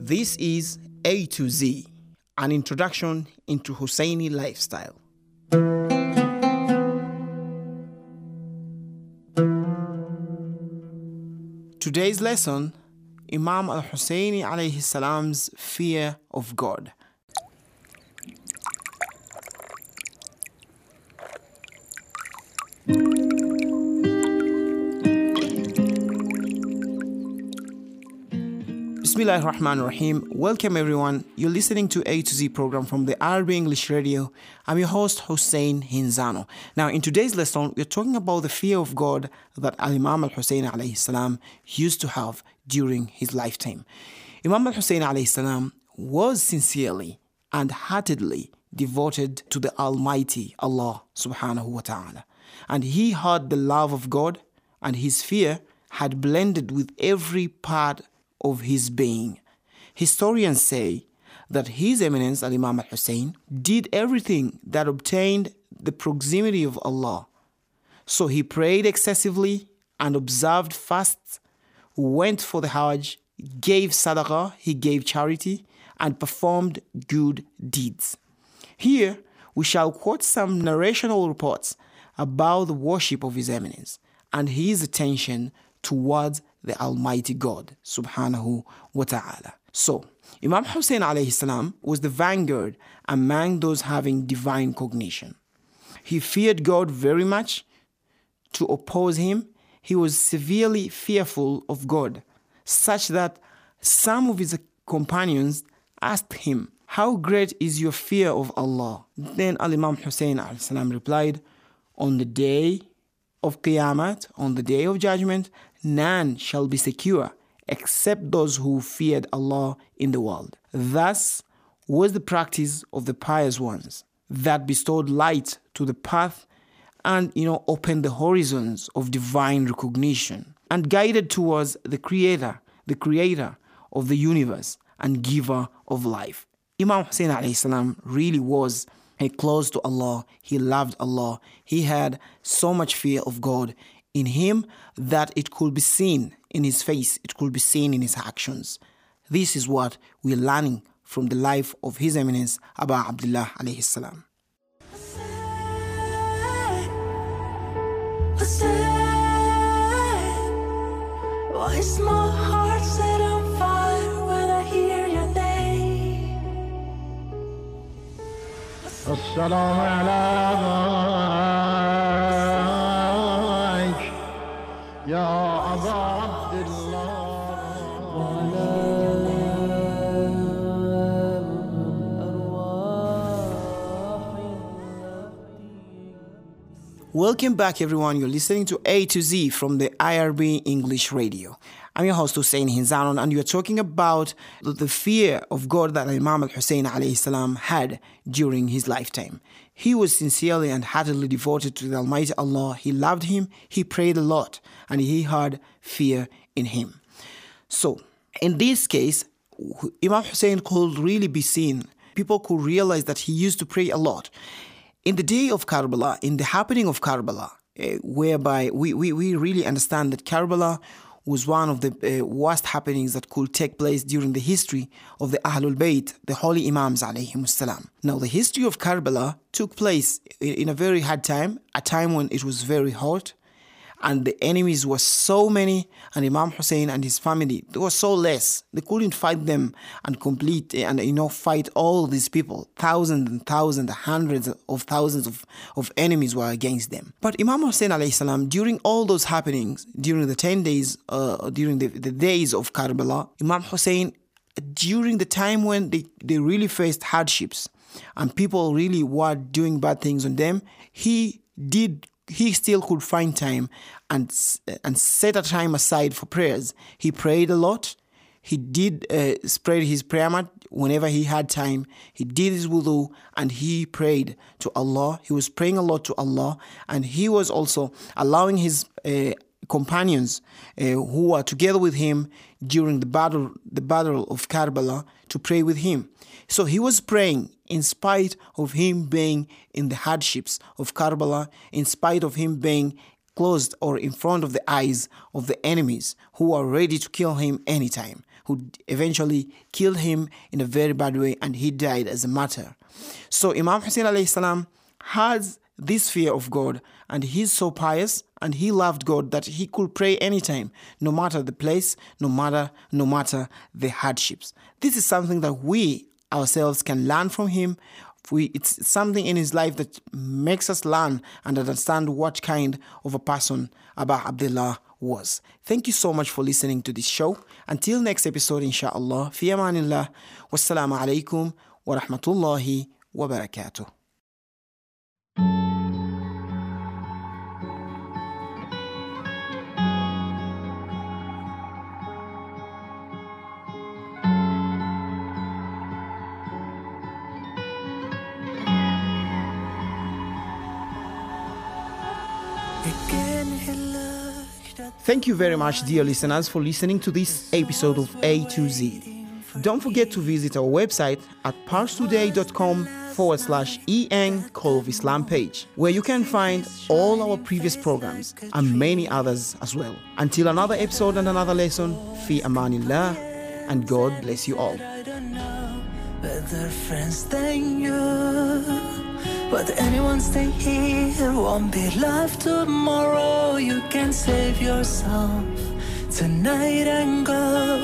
This is A to Z, an introduction into Husseini lifestyle. Today's lesson, Imam al-Husseini alayhi salam's fear of God. Bismillahir Rahmanir Rahim. Welcome everyone. You're listening to A to Z program from the Arabic English Radio. I'm your host Hussein Hinzano. Now in today's lesson, we're talking about the fear of God that Imam al-Hussein alayhi salam used to have during his lifetime. Imam al-Hussein alayhi salam was sincerely and heartedly devoted to the Almighty Allah subhanahu wa ta'ala. And he had the love of God, and his fear had blended with every part of his being. Historians say that His Eminence Imam al-Hussein did everything that obtained the proximity of Allah. So he prayed excessively and observed fasts, went for the Hajj, gave sadaqah, he gave charity, and performed good deeds. Here we shall quote some narrational reports about the worship of His Eminence and his attention towards the Almighty God subhanahu wa ta'ala. So, Imam Hussein alayhi salam was the vanguard among those having divine cognition. He feared God very much. To oppose him, he was severely fearful of God, such that some of his companions asked him, "How great is your fear of Allah?" Then Imam Hussein alayhi salam replied, "On the day of Qiyamah, on the day of judgment, none shall be secure except those who feared Allah in the world." Thus was the practice of the pious ones that bestowed light to the path and opened the horizons of divine recognition and guided towards the creator of the universe and giver of life. Imam Hussein alayhi salam really was close to Allah. He loved Allah. He had so much fear of God in him that it could be seen in his face, it could be seen in his actions. This is what we're learning from the life of His Eminence Abu Abdullah alayhi salam. Why is my heart set on fire when I hear your name? السلام عليك يا أبا عبد الله Welcome back everyone. You're listening to A to Z from the IRB English Radio. I'm your host Hussein Hinzanon, and you're talking about the fear of God that Imam al-Hussein alayhi salam had during his lifetime. He was sincerely and heartedly devoted to the Almighty Allah. He loved Him, he prayed a lot, and he had fear in him. So, in this case, Imam Hussein could really be seen. People could realize that he used to pray a lot. In the day of Karbala, in the happening of Karbala, whereby we really understand that Karbala was one of the worst happenings that could take place during the history of the Ahlul Bayt, the holy Imams alayhimus salam. Now, the history of Karbala took place in a very hard time, a time when it was very hot, and the enemies were so many, and Imam Hussein and his family, they were so less. They couldn't fight them and fight all these people. Thousands and thousands, hundreds of thousands of enemies were against them. But Imam Hussein alayhi salam, during all those happenings, during the 10 days, during the days of Karbala, Imam Hussein, during the time when they really faced hardships and people really were doing bad things on them, he still could find time and set a time aside for prayers. He prayed a lot. He did spread his prayer mat whenever he had time. He did his wudu and he prayed to Allah. He was praying a lot to Allah, and he was also allowing his companions who were together with him during the battle of Karbala to pray with him. So he was praying in spite of him being in the hardships of Karbala, in spite of him being closed or in front of the eyes of the enemies who are ready to kill him anytime. who eventually killed him in a very bad way, and he died as a martyr. So Imam Hussein alayhi salam has this fear of God, and he's so pious and he loved God that he could pray anytime, no matter the place, no matter the hardships. This is something that we ourselves can learn from him. It's something in his life that makes us learn and understand what kind of a person Aba Abdullah was. Thank you so much for listening to this show. Until next episode, inshallah, fi amanillah, wassalamu alaikum wa rahmatullahi wa barakatuh. Thank you very much, dear listeners, for listening to this episode of A to Z. Don't forget to visit our website at parstoday.com/EN Call of Islam page, where you can find all our previous programs and many others as well. Until another episode and another lesson, fi amanillah, and God bless you all. Better friends than you. But anyone stay here won't be left tomorrow. You can save yourself tonight and go.